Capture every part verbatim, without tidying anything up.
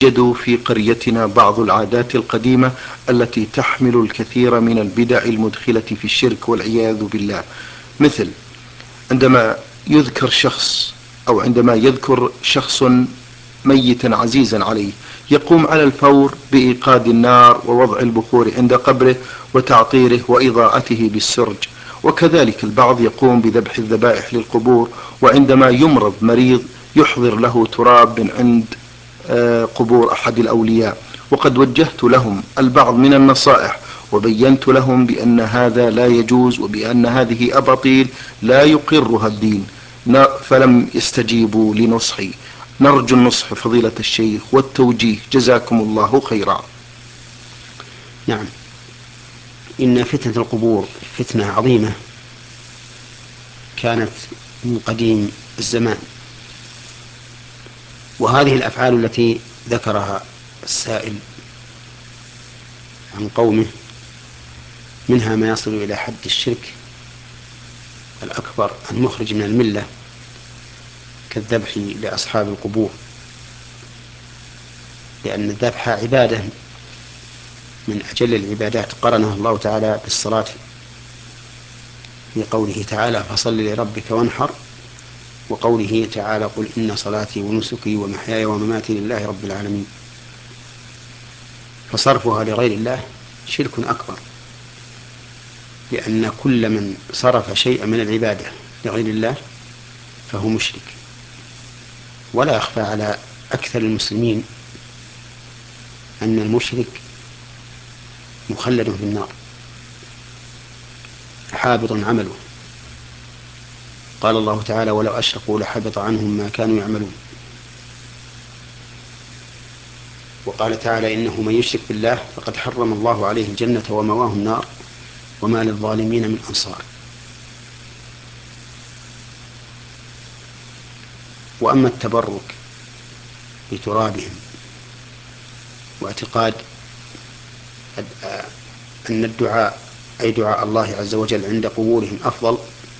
يوجد في قريتنا بعض العادات القديمة التي تحمل الكثير من البدع المدخلة في الشرك والعياذ بالله، مثل عندما يذكر شخص أو عندما يذكر شخص ميتا عزيزا عليه يقوم على الفور بإيقاد النار ووضع البخور عند قبره وتعطيره وإضاءته بالسرج. وكذلك البعض يقوم بذبح الذبائح للقبور، وعندما يمرض مريض يحضر له تراب من عند قبور أحد الأولياء. وقد وجهت لهم البعض من النصائح وبينت لهم بأن هذا لا يجوز وبأن هذه أباطيل لا يقرها الدين، فلم يستجيبوا لنصحي. نرجو النصح فضيلة الشيخ والتوجيه، جزاكم الله خيرا. نعم، إن فتنة القبور فتنة عظيمة كانت من قديم الزمان، وهذه الأفعال التي ذكرها السائل عن قومه منها ما يصل إلى حد الشرك الأكبر المخرج من الملة كالذبح لأصحاب القبور، لأن الذبح عبادة من أجل العبادات قرنها الله تعالى بالصلاة في قوله تعالى فصل لربك وانحر، وقوله تعالى قل إن صلاتي ونسكي ومحياي ومماتي لله رب العالمين. فصرفها لغير الله شرك أكبر، لأن كل من صرف شيئا من العبادة لغير الله فهو مشرك. ولا يخفى على أكثر المسلمين أن المشرك مخلد في النار حابط عمله. قال الله تعالى ولو أشركوا لحبط عنهم ما كانوا يعملون. وقال تعالى إنه من يشرك بالله فقد حرم الله عليه الجنة ومواه النار وما للظالمين من أنصار. وأما التبرك بترابهم واعتقاد أن الدعاء أي دعاء الله عز وجل عند قبورهم أفضل،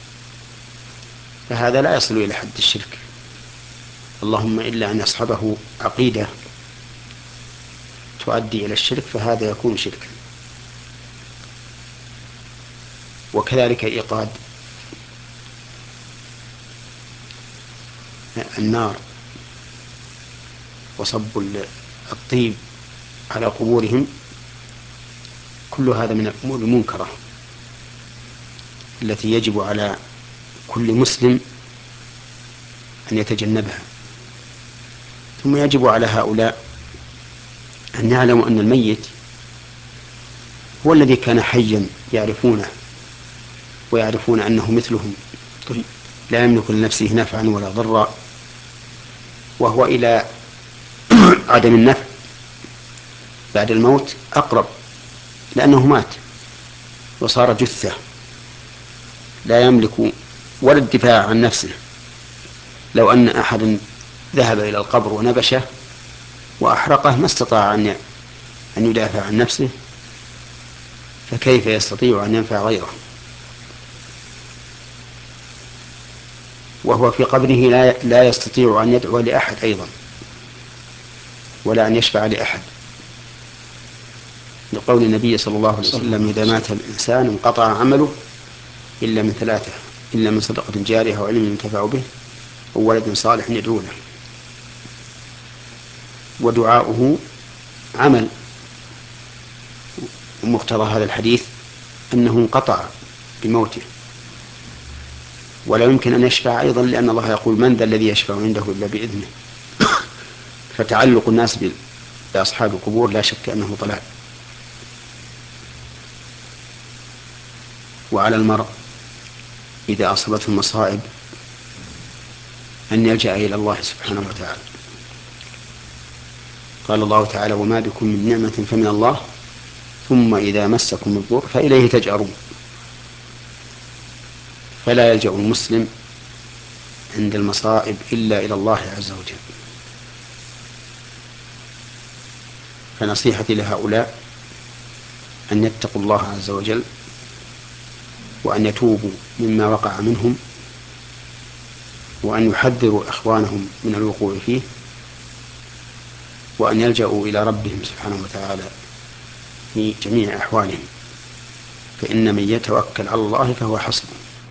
فهذا لا يصل إلى حد الشرك، اللهم إلا أن يصحبه عقيدة تؤدي إلى الشرك فهذا يكون شركا. وكذلك إيقاد النار وصب الطيب على قبورهم كل هذا من الأمور المنكرة التي يجب على كل مسلم أن يتجنبها. ثم يجب على هؤلاء أن يعلموا أن الميت هو الذي كان حيا يعرفونه ويعرفون أنه مثلهم لا يملك لنفسه نفعا ولا ضرا، وهو إلى عدم النفع بعد الموت أقرب، لأنه مات وصار جثة لا يملك ولا الدفاع عن نفسه. لو أن أحد ذهب إلى القبر ونبشه وأحرقه ما استطاع أن أن يدافع عن نفسه، فكيف يستطيع أن ينفع غيره؟ وهو في قبره لا لا يستطيع أن يدعو لأحد أيضا ولا أن يشفع لأحد، لقول النبي صلى الله عليه وسلم إذا مات الإنسان انقطع عمله إلا من ثلاثة، إلا من صدقة جارية أو علم ينتفع به أو ولد صالح يدعو له. ودعاؤه عمل، ومقتضى هذا الحديث أنه انقطع بموته ولا يمكن أن يشفع أيضا، لأن الله يقول من ذا الذي يشفع عنده إلا بإذنه. فتعلق الناس بأصحاب القبور لا شك أنه ضلال. وعلى المرء إذا أصابته المصائب أن يلجأ إلى الله سبحانه وتعالى. قال الله تعالى وما بكم من نعمة فمن الله ثم إذا مسكم الضر فإليه تجأرون. فلا يلجأ المسلم عند المصائب إلا إلى الله عز وجل. فنصيحتي لهؤلاء أن يتقوا الله عز وجل وأن يتوبوا مما وقع منهم وأن يحذروا إخوانهم من الوقوع فيه، وأن يلجأوا إلى ربهم سبحانه وتعالى في جميع أحوالهم، فإن من يتوكل على الله فهو حسبه.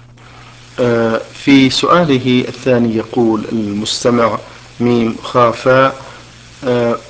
في سؤاله الثاني يقول المستمع ميم خافا